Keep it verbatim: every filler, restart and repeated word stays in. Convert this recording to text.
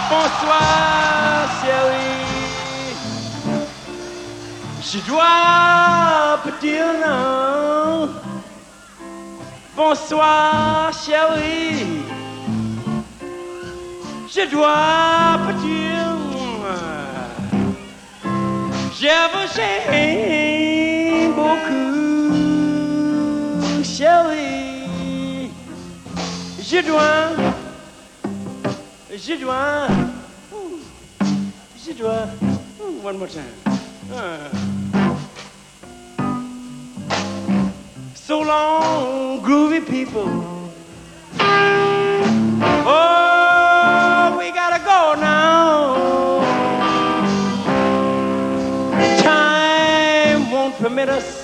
Bonsoir, chérie. Je dois partir non. Bonsoir, chérie. Je dois partir. Je vous aime beaucoup, chérie. Je dois, je dois, je dois. One more time. Uh. So long, groovy people. Oh, we gotta go now. Time won't permit us